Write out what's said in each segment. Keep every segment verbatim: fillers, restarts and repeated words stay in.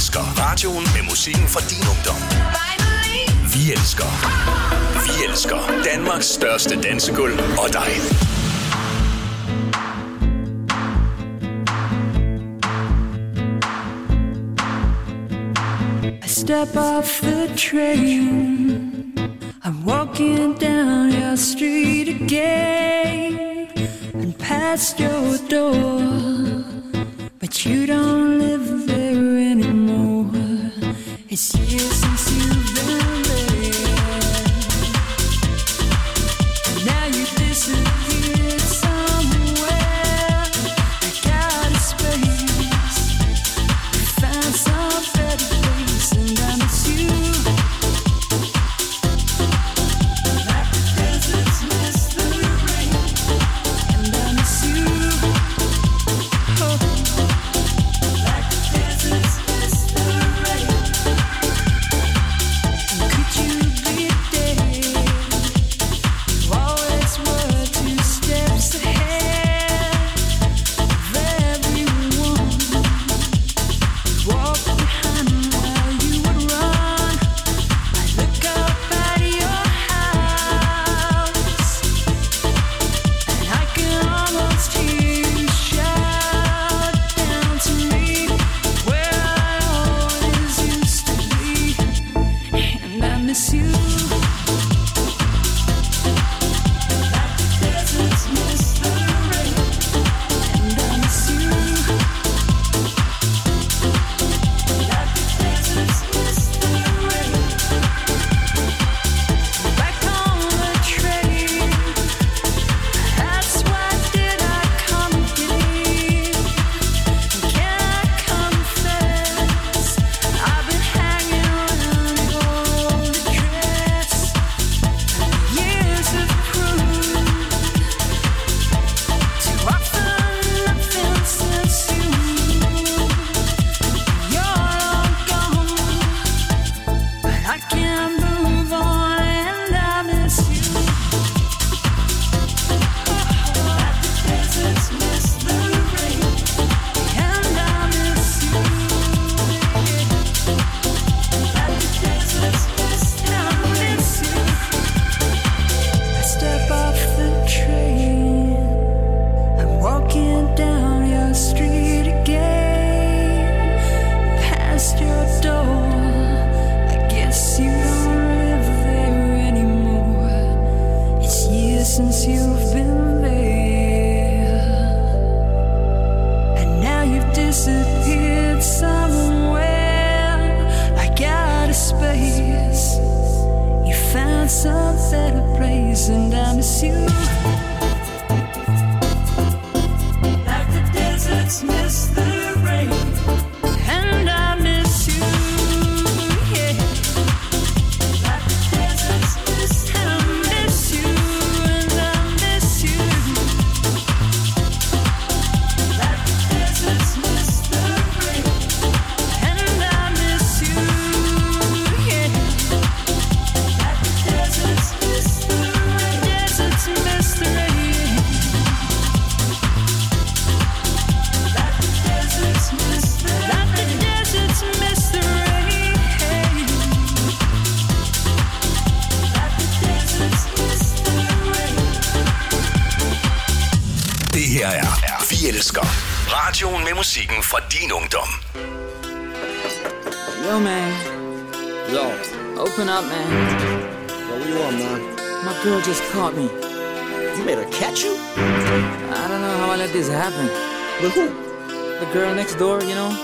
elsker radioen med musikken fra din ungdom. Vi elsker. Vi elsker Danmarks største dansegulv og dig. I step off the train, I'm walking down your street again and past your door, but you don't live there anymore. It's years since you've been there, and now you disappeared somewhere. I got a space, found some better place, and I miss you. Like the deserts miss the rain, and I miss you. Oh. Like the deserts miss the rain. And could you be there? You always were two steps ahead of everyone. Walk behind while you would run. I look up at your house, and I can almost hear you shout down to me where I always used to be, and I miss you. Like the deserts miss the rain, and I miss you. Like the deserts miss the rain. Back on the train, that's why did I come here? Can I confess, I've been hanging around your old dress. Years have proved too often nothing since you. You're all gone, but I can't move on, and I miss you. Like the deserts miss the rain, and I miss you. Like the deserts miss, and I miss you. I step off the train, I'm walking down your street again, past your door. I guess you don't live there anymore. It's years since you've been there, and now you've disappeared somewhere. I got a space, you found some better place, and I miss you. Like the deserts miss the rain, and I miss you. Yeah. Like the deserts miss, and I miss you, and I miss you. Like the deserts miss the rain, and I miss you. Yeah. Like the deserts miss the rain, deserts miss the rain. Like the deserts miss the rain, like the deserts miss the rain. Like the deserts miss the rain. Det her er Vi elsker radioen med musikken fra din ungdom. Yo, man. Yo, Open up, man. yo, what you want, man? My girl just caught me. You made her catch you? I don't know how I let this happen. With who? The girl next door, you know?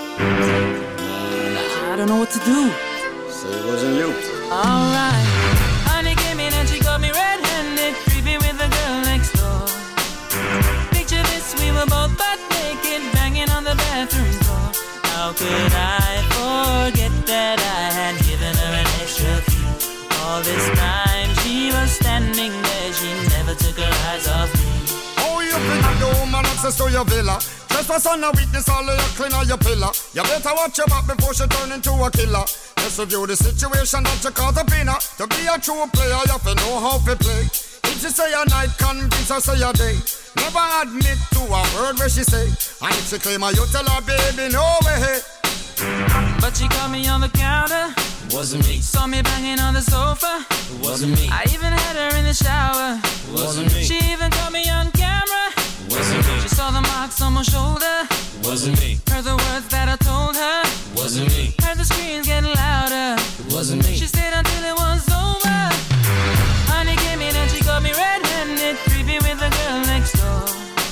I don't know what to do. So it wasn't you. Alright. Honey came in and she got me red-handed, creepy with the girl next door. Picture this, we were both butt naked, banging on the bathroom door. How could I forget that I had given her an extra key? All this time she was standing there, she never took her eyes off me. Oh, you think the woman access to your villa? Trespass on a weakness, all of your clean on your pillar. You better watch your back before she turn into a killer. Let's review the situation that you caught up in her. To be a true player, you have to know how to play. If she say a night, convince her say a day. Never admit to a word where she say. And if she claim her, you tell her, baby, no way. But she caught me on the counter. Wasn't me. Saw me banging on the sofa. Wasn't me. I even had her in the shower. Wasn't me. She even caught me on camera. Wasn't me. She saw the marks on my shoulder. Wasn't me. Heard the words that I told her. Wasn't me. Heard the screams getting louder. Wasn't me. She stayed until it was over. Honey came in and she got me red-handed, creepy with the girl next door.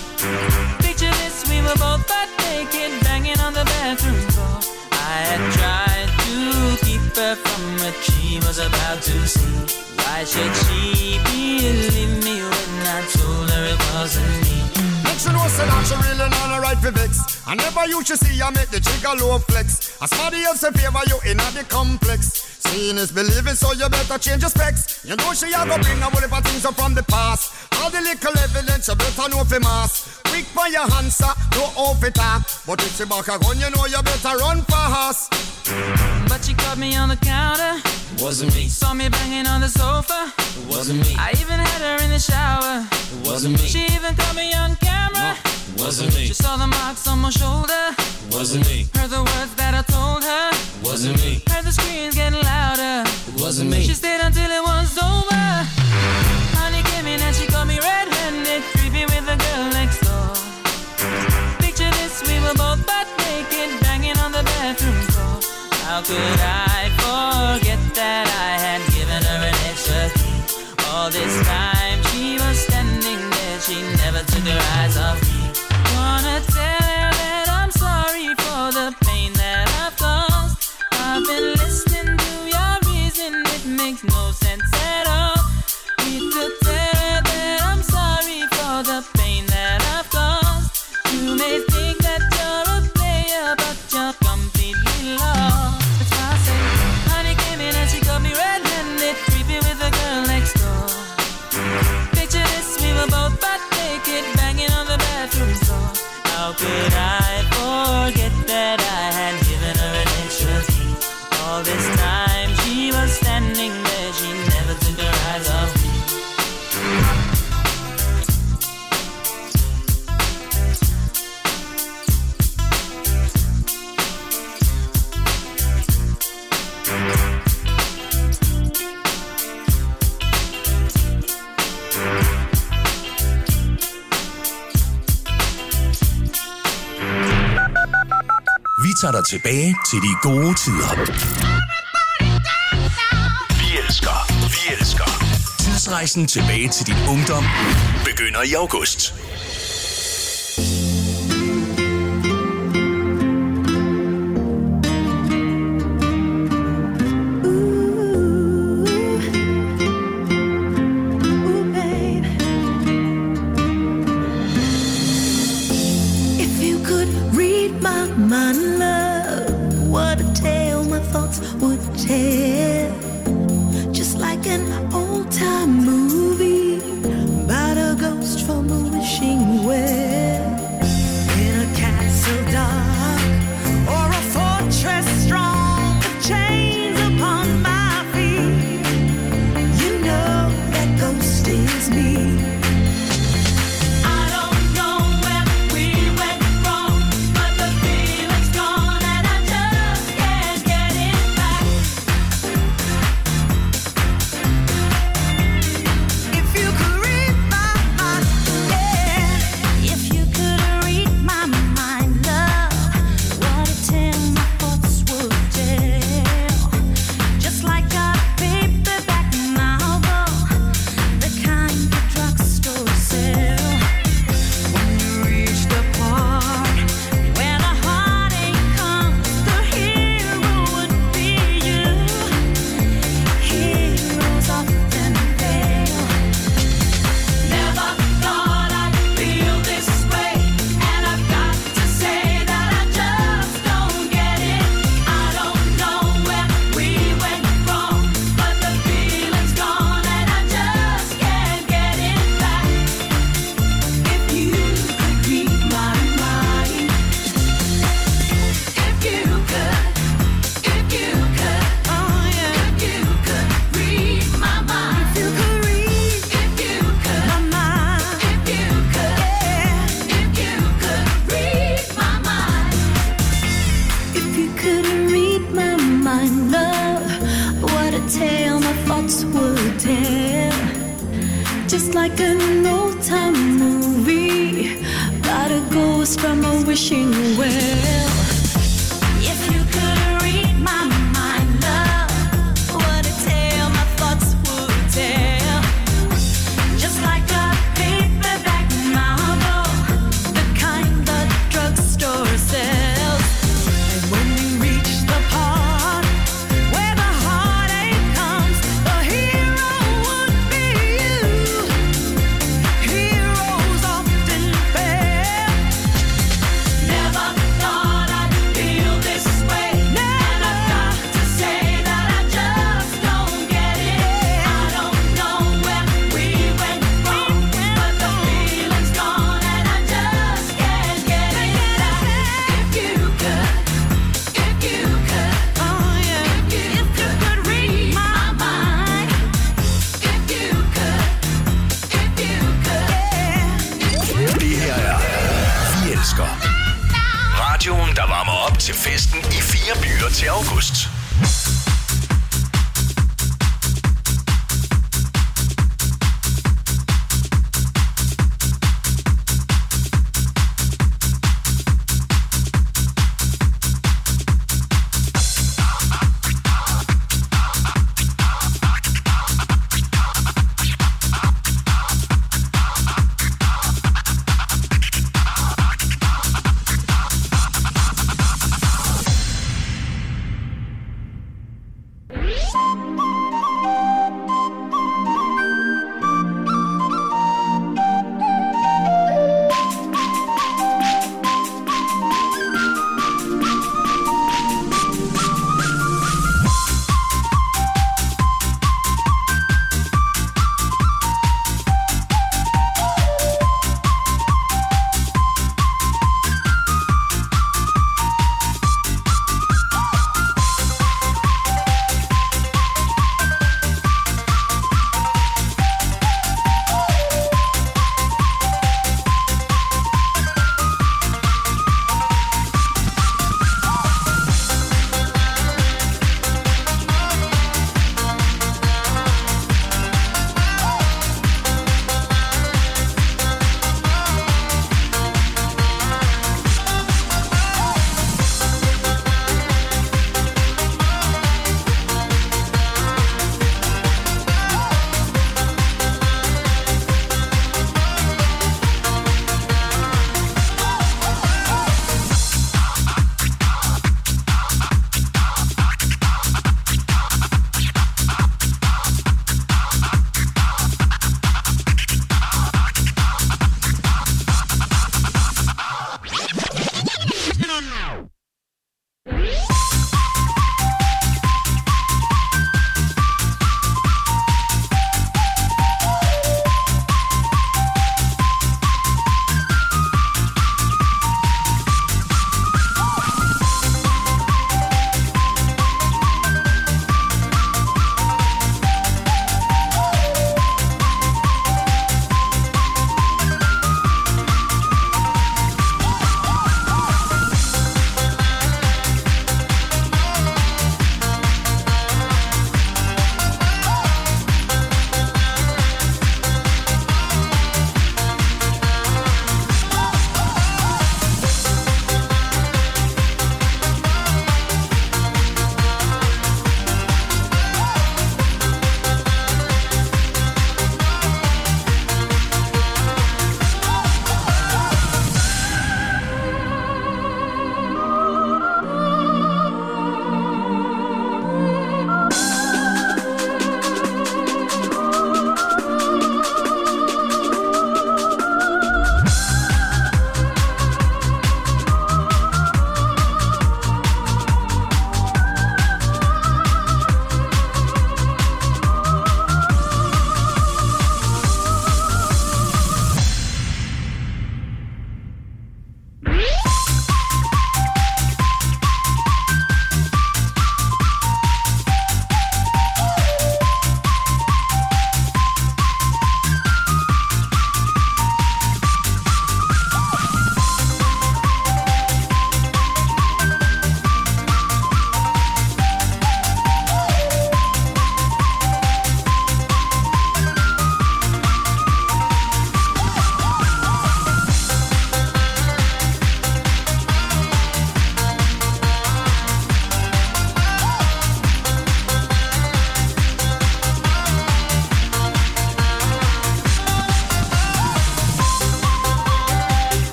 Picture this, we were both butt naked, banging on the bathroom floor. I had tried to keep her from what she was about to see. Why should she believe me when I told her it wasn't me? Make sure know say that she really not a right for vex. I never used to see I make the trigger low flex. As somebody else in favor you in the complex. Seeing is believing, so you better change your specs. You know she a go bring a whole heap of things up from the past. All the little evidence you better know for mass. Quick for your answer, no off it up. But if she back a gun, you know you better run fast. But she caught me on the counter. Wasn't me. Saw me banging on the sofa. Wasn't me. I even had her in the shower. Wasn't me. She even caught me on camera. No, wasn't me. She saw the marks on my shoulder. Wasn't me. Heard the words that I told her. Wasn't me. Heard the screams getting louder. Wasn't me. She stayed until it was over. Honey came in and she caught me red-handed, creepy with the girl next door. Picture this, we were both butt naked, banging on the bathroom floor. How could I forget that I had given her an extra key? All this time she was standing there, she never took her eyes off me. Wanna tell her that I'm sorry for the pain that I've caused. I've been listening to your reason, it makes no sense at all. Need to tell her that I'm sorry for the pain that I've caused. You may think that you're a player, but you're completely lost. That's why I say, honey came in and she got me red-handed, creepy with the girl next door. Picture this, we were both butt naked, banging on the bathroom floor. How could I forget that I had given her an extra key? All this time she was standing there, she never took her eyes off me. Vi tager dig tilbage til de gode tider. Vi elsker, vi elsker. Tidsrejsen tilbage til din ungdom begynder i august. If an old-time movie about a ghost from a wishing well. If you could read my mind, love, what a tale my thoughts would tell. Just like a paperback novel, the kind the drugstore sells. And when you reach the part where the heartache comes, the hero would be you. Heroes often fail. Never thought I'd feel this way. And I've got to say that I just don't get it. I don't know where we went wrong, but the feeling's gone and I just can't get it back. If you could, if you could, oh yeah, if you could read my mind. If you could, if you could, yeah. Det her er Vi Elsker. Radioen, der varmer op til festen i fire byer til august.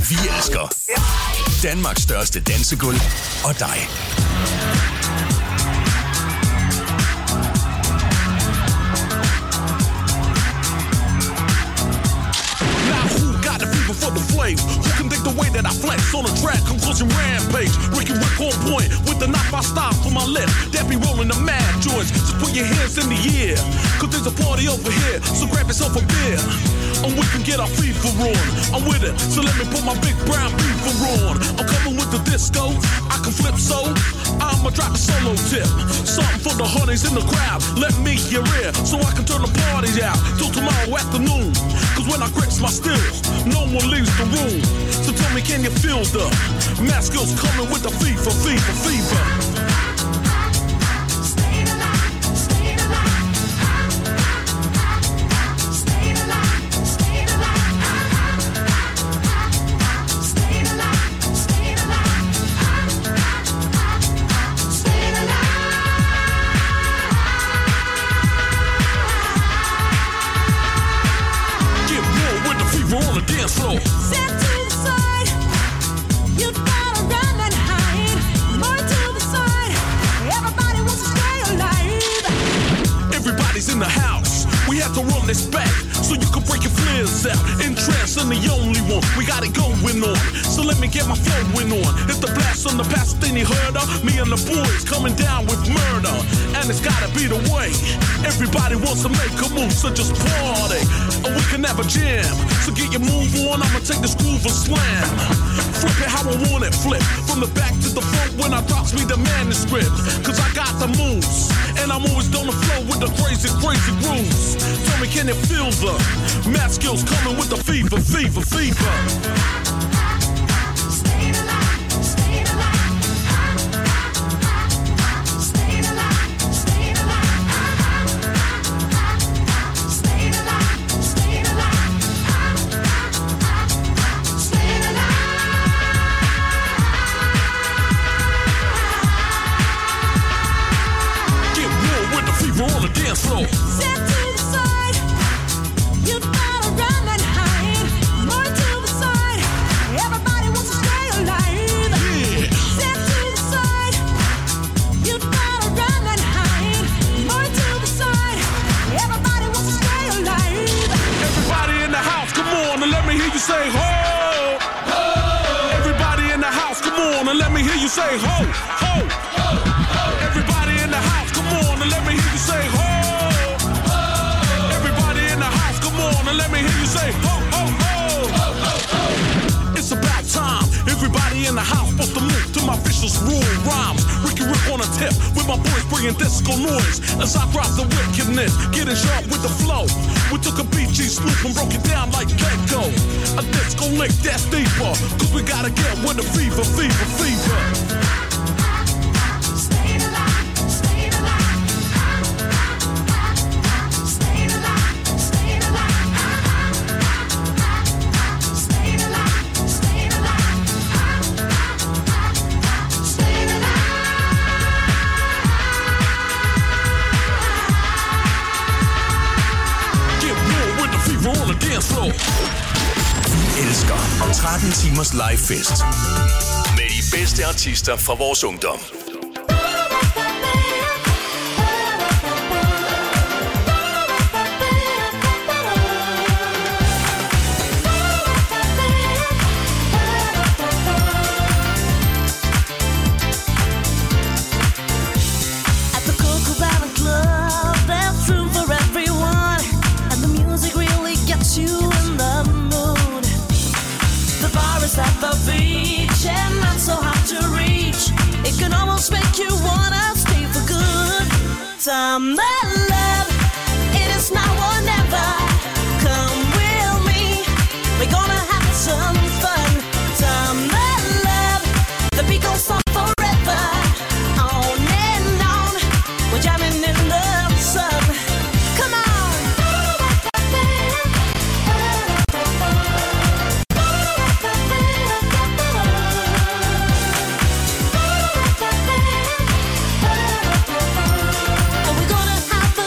Vi elsker Danmarks største dansegulv og dig. For the flame, who can think the way that I flex on a track, conclusion rampage, Ricky Rick on point with the knife I stop for my left, that be rolling the mad joints, just put your hands in the air, cause there's a party over here, so grab yourself a beer, and we can get our FIFA on, I'm with it, so let me put my big brown FIFA on, I'm coming with the disco, I can flip so, I'ma drop a solo tip, something for the honeys in the crowd, let me hear it, so I can turn the party out, till tomorrow afternoon, cause when I grips my stills, no one leaves the room. So tell me, can you feel the math skills coming with the fever, fever, fever? This back so you can break your flares out. Interest in the only one. We got it going on. So let me get my flowing on. It's the blast on the past thing you heard of. Me and the boys coming down with murder. And it's gotta be the way. Everybody wants to make a move, so just party. And we can have a jam. So get your move on. I'ma take this groove and slam. Flip it how I want it. Flip from the back to the front when I drops me the manuscript. Cause I got the moves. And I'm always on the flow with the crazy, crazy grooves. Tell me, can you feel the math skills coming with the fever, fever, fever? On the dance floor. Step to the side. You gotta run and hide. More to the side. Everybody wants to stay alive. Yeah. Step to the side. You gotta run and hide. More to the side. Everybody wants to stay alive. Everybody in the house, come on and let me hear you say ho. Ho. Everybody in the house, come on and let me hear you say ho. Ho. Ho. Ho. Everybody in the house, come on and let me hear you say ho. Ho. Everybody in the house, come on and let me hear you say ho, ho, ho. Ho, ho, ho. It's about time. Everybody in the house supposed to move to my vicious rule rhymes. Ricky Rick on a tip with my boys bringing disco noise as I drop the wickedness, getting sharp with the flow. We took a B G Snoop and broke it down like Gecko. A disco lick that's deeper, cause we gotta get with the fever, fever, fever. Vi elsker tretten timers live fest med de bedste artister fra vores ungdom. Some love, it is now or never. Come with me, we're gonna have some fun. Some love, the beat goes on forever. On and on, we're jamming in the sun. Come on. We're gonna have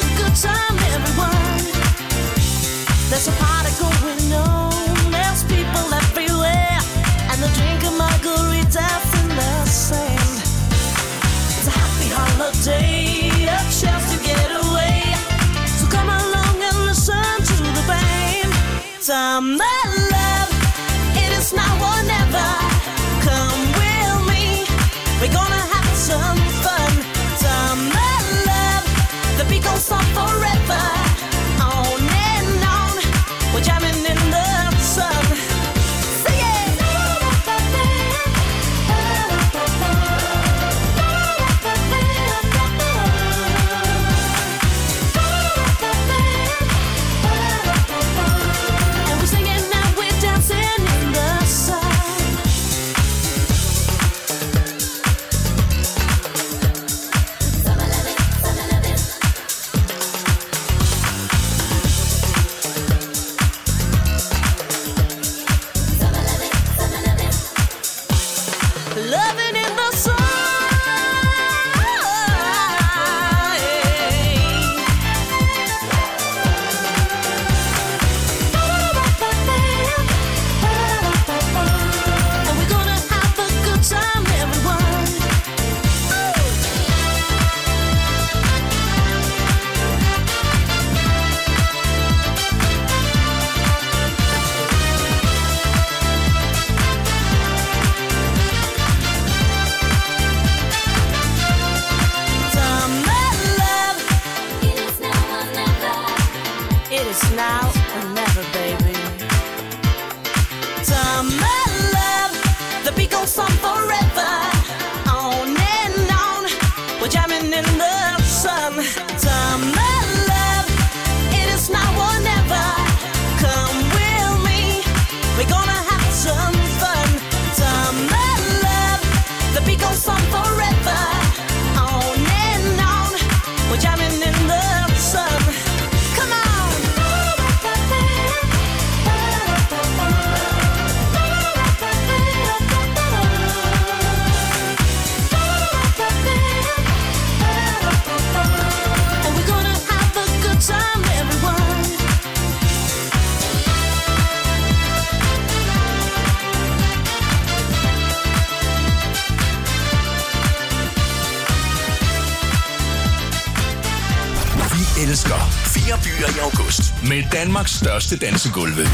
flere byer i august med Danmarks største dansegulve.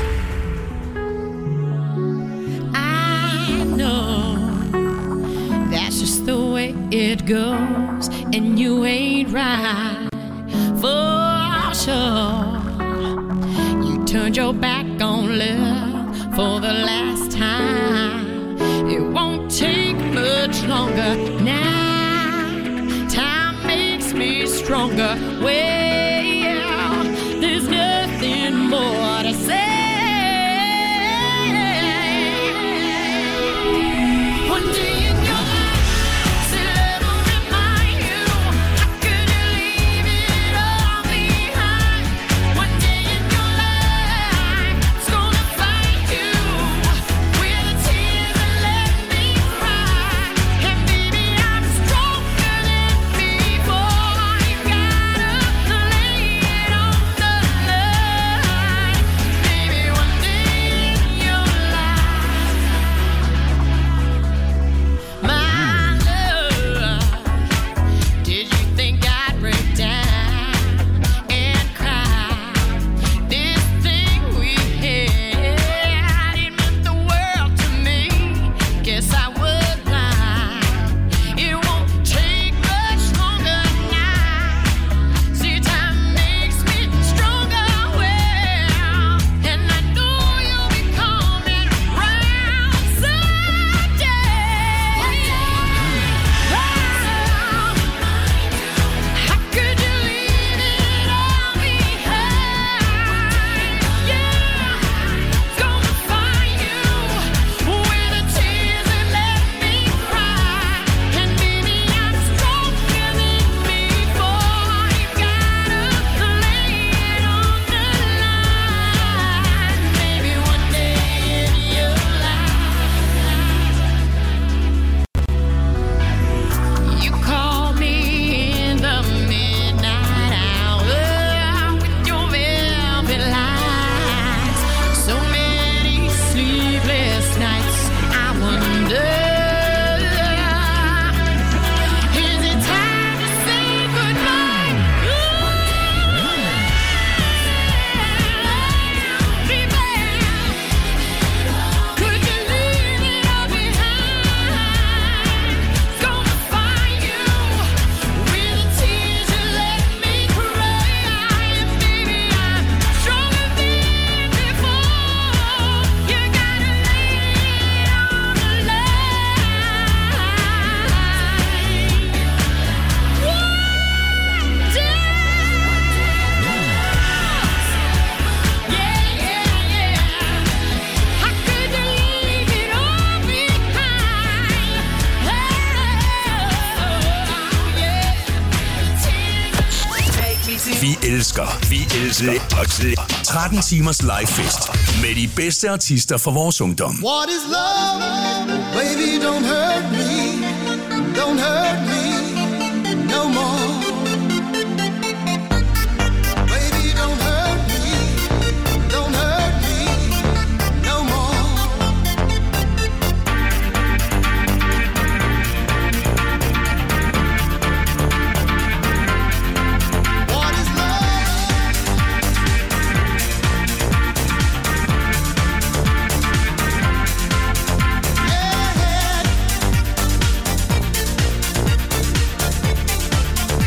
I know that's just the way it goes, and you ain't right for sure. You turned your back on love for the last time. It won't take much longer now. Time makes me stronger. Well, there's nothing more to say. One day in your life, say love will remind you. How could you leave it all behind? One day in your life, it's gonna find you with the tears that let me cry. And baby, I'm stronger than before. You gotta lay it on the line. Baby, one day in your life, my love, did you think I'd break down and cry? This thing we had, it meant the world to me. Guess I was blind. It won't take much longer now. See, time makes me stronger, well, and I know you'll be coming round someday. How could you leave it all behind? Yeah, it's gonna find you with the tears that let me cry. And baby, I'm stronger than before. You gotta lay it on the line. Maybe one day in your life, you call me in the midnight hour with your velvet lights. So many sleepless nights, I wonder, is it time to say goodbye? Could you leave it all behind? It's gonna find you with the tears you let me cry. And baby, I'm stronger than before. You gotta lay it on the line. One day, yeah, yeah, yeah. How could you leave it all behind? Oh, yeah. Vi elsker, vi elsker tretten timers livefest med de bedste artister fra vores ungdom. What is love? Baby, don't hurt me. Don't hurt me no more. Baby, don't hurt me. Don't hurt me no more. What is love? Yeah.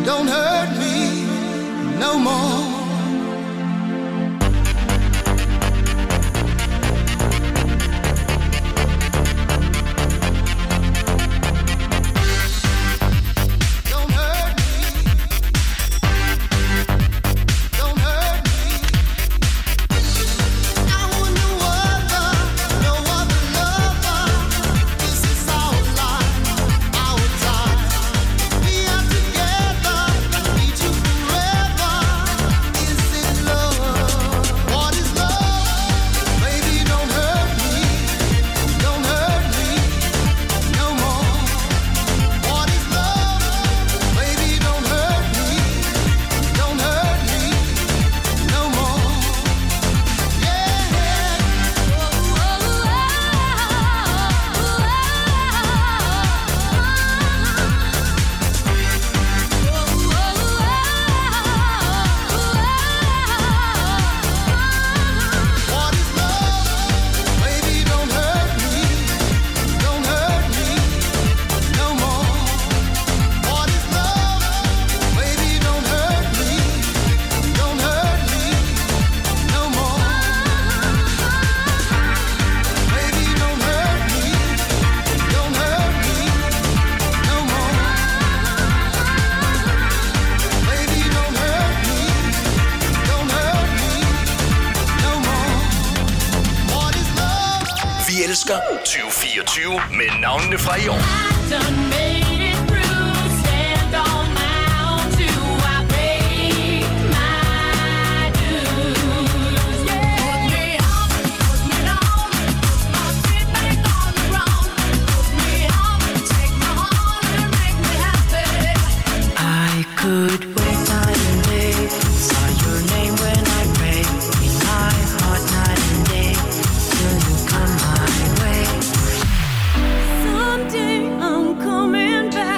don't hurt me no more. tyve fireogtyve med navnene fra i år. Someday I'm coming back.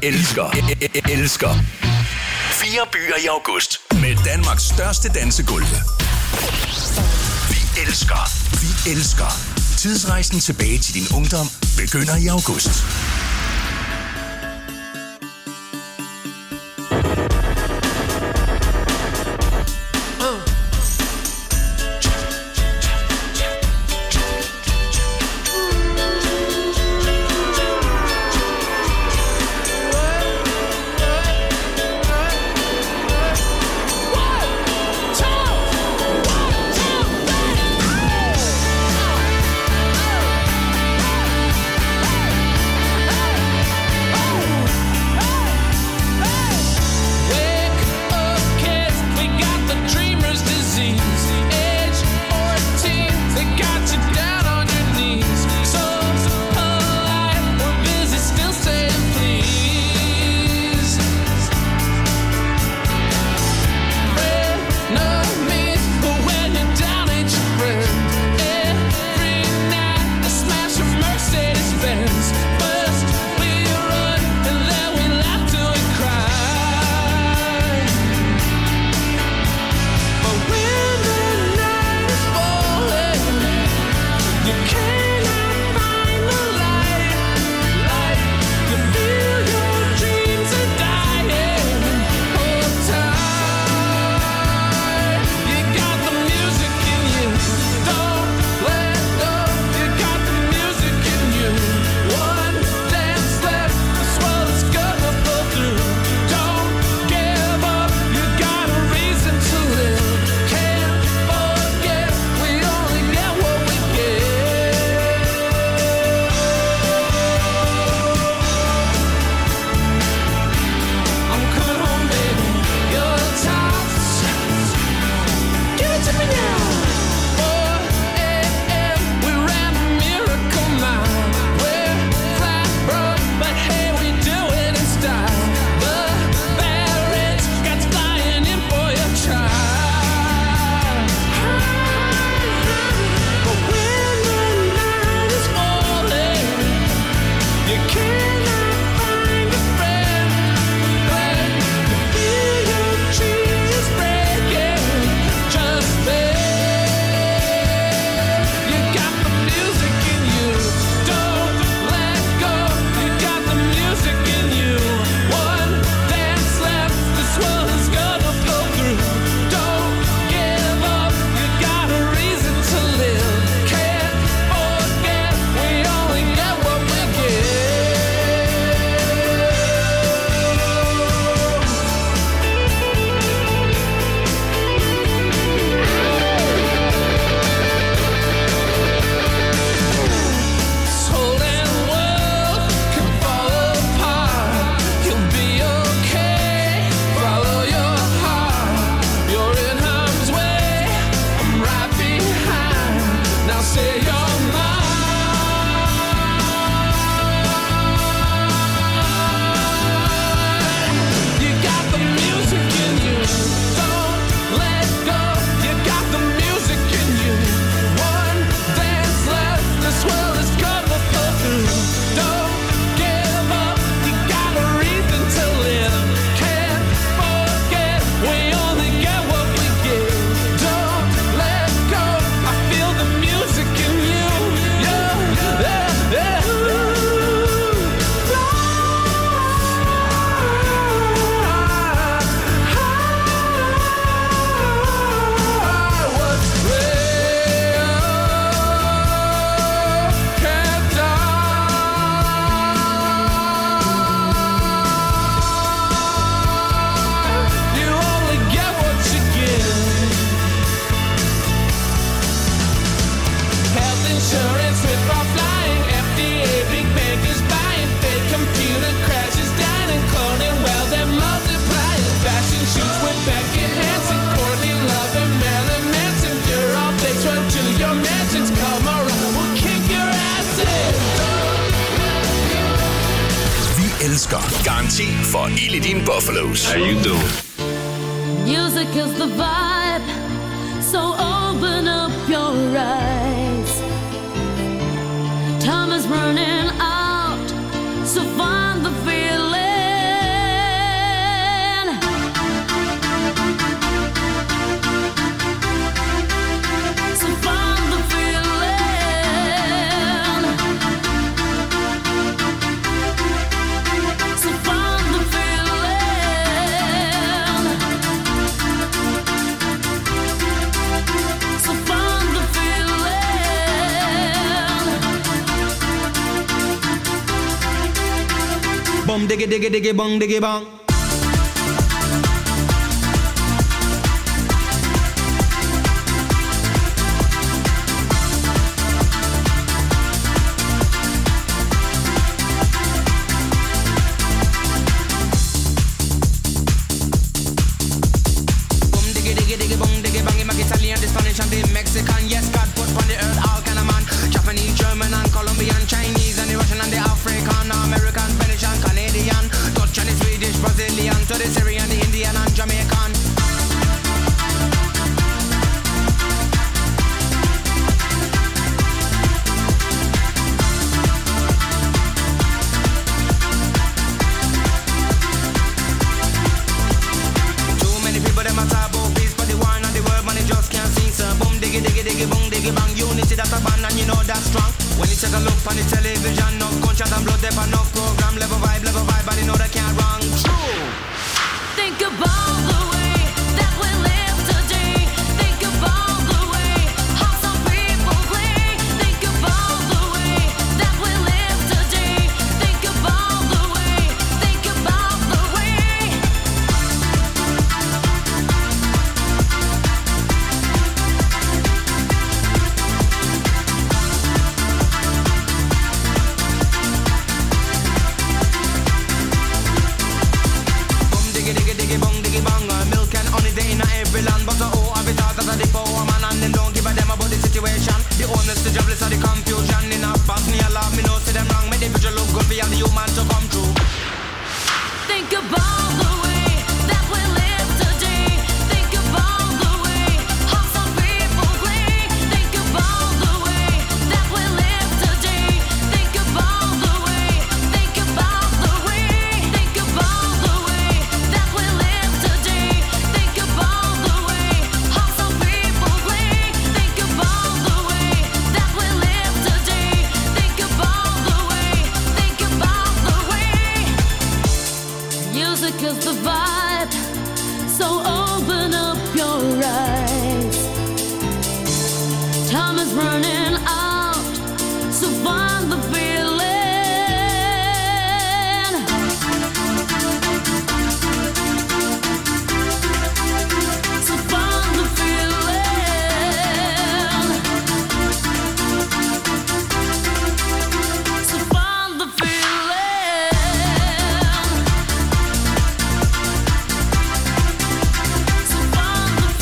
elsker, elsker fire byer i august med Danmarks største dansegulv. Vi elsker, vi elsker. Tidsrejsen tilbage til din ungdom begynder i august. elsker. Garanti for ild i dine Buffalos. How you doing? Music is the vibe, so open up your eyes. Time is running out, so find the feeling. diggy diggy diggy bong diggy bong. Italian, the Spanish and the Mexican. Yes, God put on the earth all kind of man. Japanese, German and Colombian, Chinese and the Russian and the African, American, Venetian, Canadian, Dutch and the Swedish, Brazilian, to the Syrian, the Indian and Jamaican. Too many people them a talk about peace, but the war and the world, man, they just can't see. So boom, diggy, diggy, diggy, boom, diggy, bang. Unity that's a band and you know that's strong. When you take a look on the television, no gunshot and blood, there no program, level vibe, level vibe, but you know they can't wrong. True. Think about the way that we live today. Think about the way how some people play. Think about the way that we live today. Think about the way. Think about the way. Diggy, diggy, diggy, bong, diggy, bong. Uh, milk and honey, they in every land. But the whole of it all, that's the power man. And them don't give a damn about the situation. The owners, the jobless, and the confusion. In a Bosnia, love me, no see them wrong. Make the future look good for all the human to come true. Think about the way that we live today. Think about the way how some people play. Think about the way that we live today. Think about the way. Think about the way. Think about the way that we live today. Think about the way how some people play. Think about the way that we live today. Think about the way. Think about the way. Music is the vibe, so open up your eyes. Time is running out, so find the feeling. So find the feeling. So find the feeling. So find the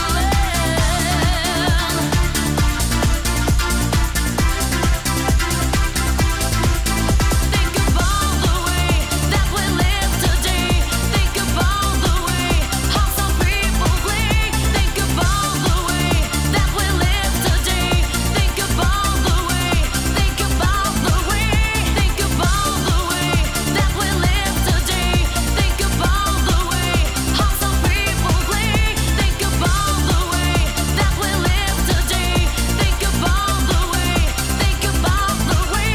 Think about the way that we live today. Think about the way how some people play. Think about the way that we live today. Think about the way. Think about the way. Think about the way that we live today. Think about the way how some people play. Think about the way that we live today. Think about the way. Think about the way.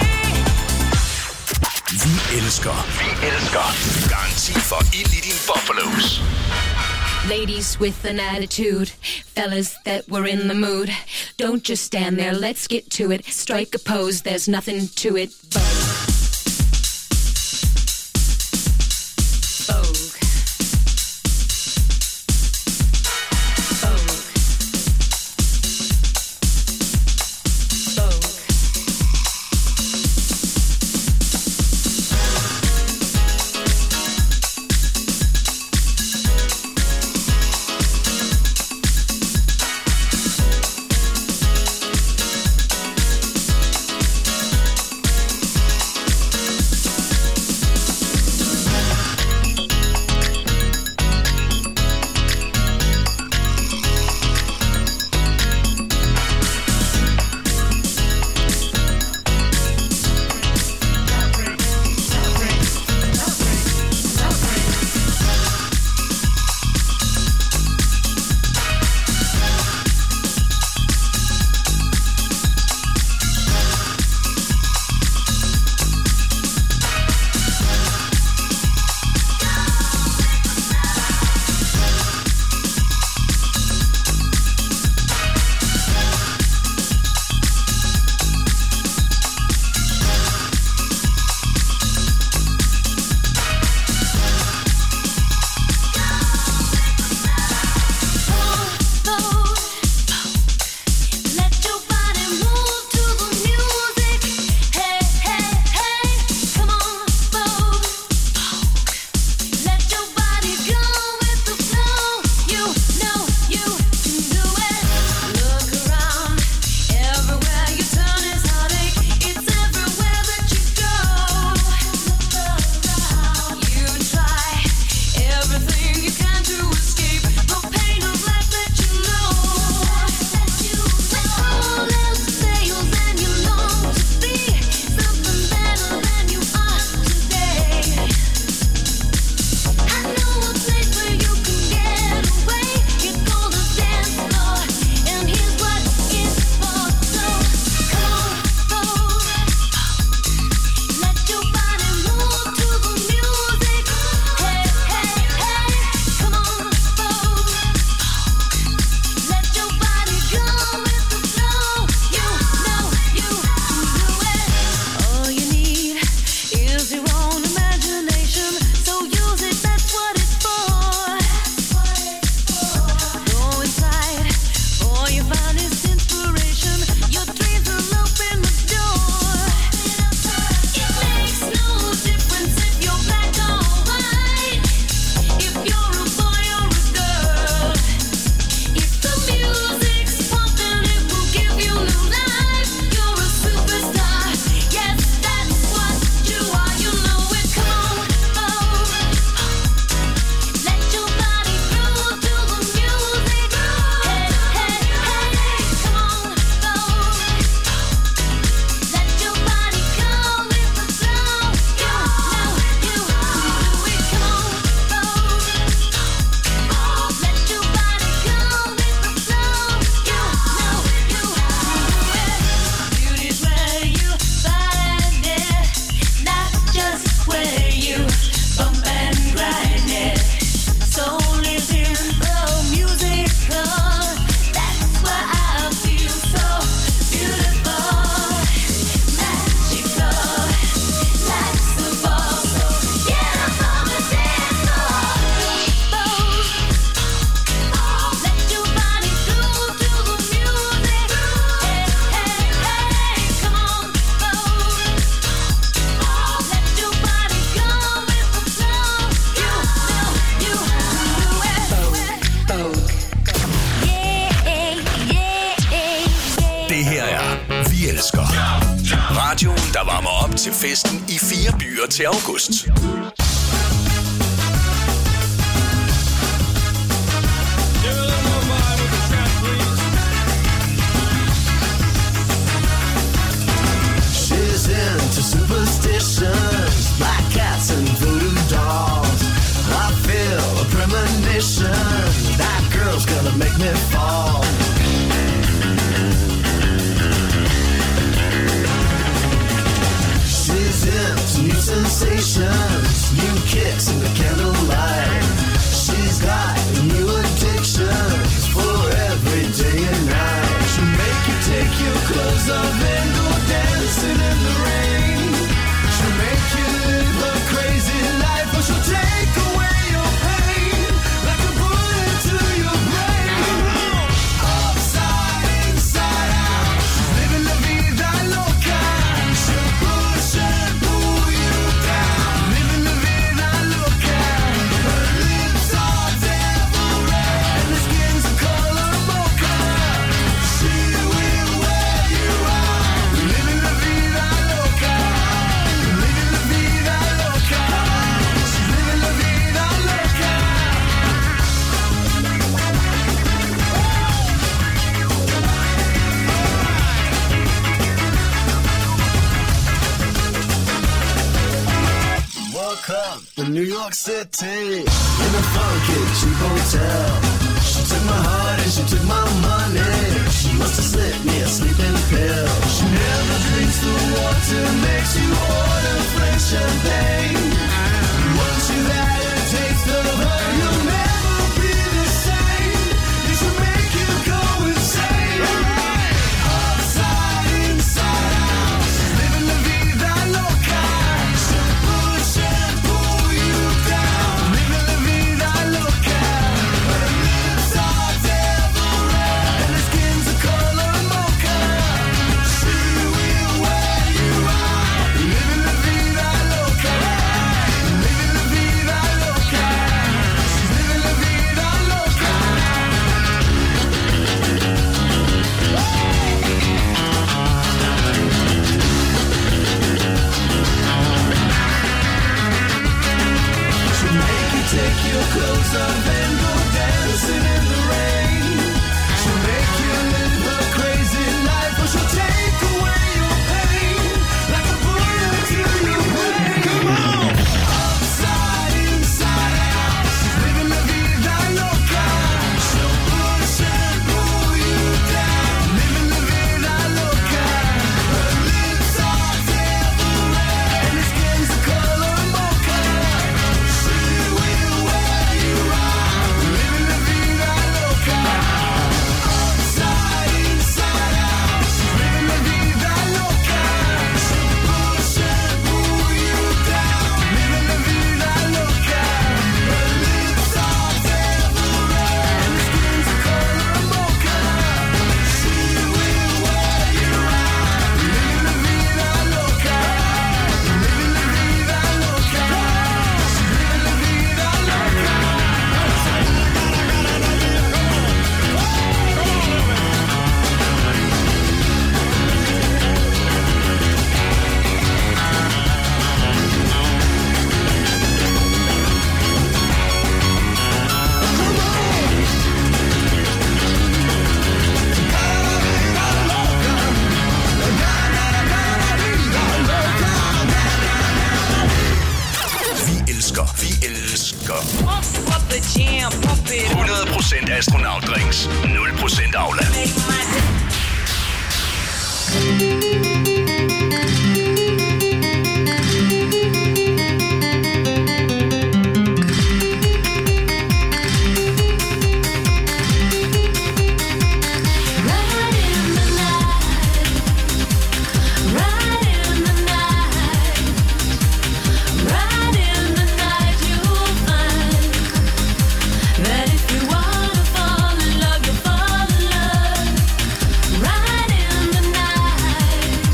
Vi elsker. Vi elsker. Garanti for ild i din Buffalos. Ladies with an attitude, fellas that were in the mood. Don't just stand there, let's get to it. Strike a pose, there's nothing to it. Vogue. Vogue. Vogue. Vogue. der varmer op til festen i fire byer til august. She's into superstitions, black cats and voodoo dolls. I feel a premonition, that girl's gonna make me fall. She's into new sensations, new kicks in the candlelight. She's got new addictions for every day and night. She'll make you take your clothes off and go dancing in the rain. She'll make you live a crazy life, but she'll take away your pain like a bullet to your brain. Upside, inside out, she's living la vida loca. She'll push and pull you down, living la vida loca. Her lips are devil red and her skin's the color mocha. She will wear you out, living la vida loca, living la vida loca. She's living la vida loca. Woke up in New York City in a funky cheap hotel. She took my heart and she took my money. She must have slipped me a sleeping pill. She never drinks the water, makes you order French champagne. Once you've had a taste of her, you'll never be the same. It should make you go insane. Upside, inside out, she's living la vida loca. She'll push and pull you down, living la vida loca. Her lips are devil red and her skin's the color mocha. She will wear you out, living la vida loca, living la vida loca. She's living la vida loca. She'll make you take your clothes off and go dancing in the rain. She'll make you live a crazy life, or she'll take away your pain like a bullet to your brain. Come on! Upside, inside out, she's living la vida loca. She'll push and pull you down, living la vida loca. Her lips are devil red and her skin's the color mocha. She will wear you out, living la vida loca. Upside, inside out, she's living la vida loca. She'll push and pull you down, living la vida loca. Her lips are devil red and her skin's the color mocha. She will wear you out, living la vida loca, living la vida loca. She's living la vida loca. Vi elsker, vi elsker Pump up the jam, pump it up. hundrede procent astronautdrinks, nul procent Aula. Make my Right in the night, right in the night, right in the night, you'll find that if you wanna fall in love, you'll fall in love. Right in the night.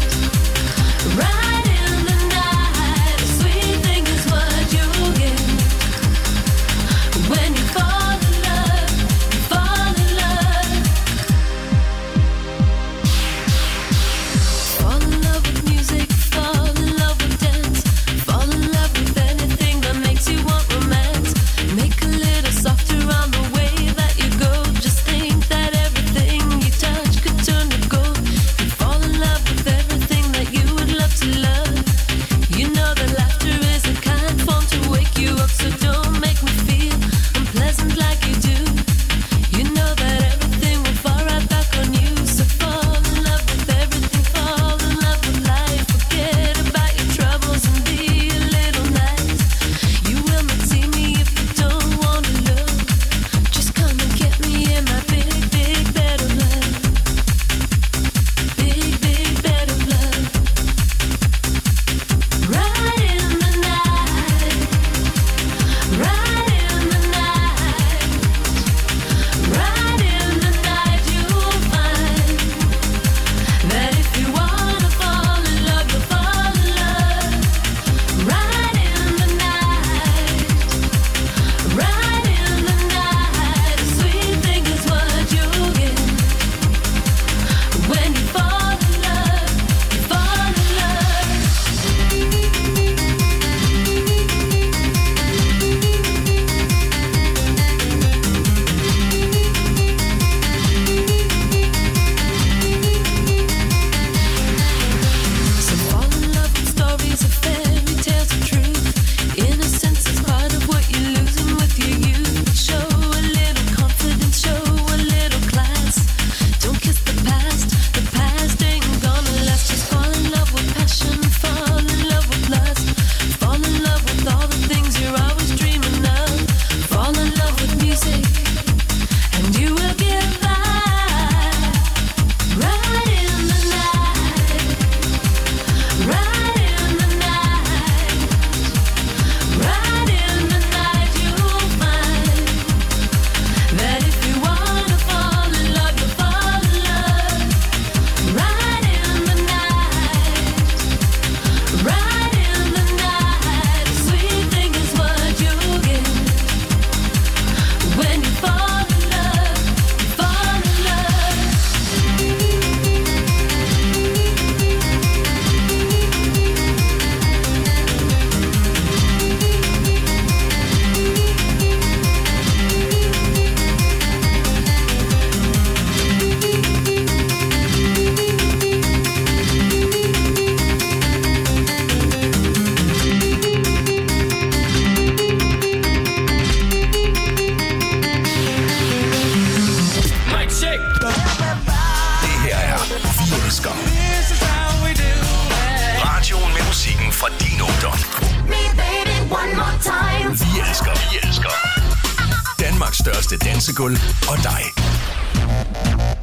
Danmarks største dansegulv og dig.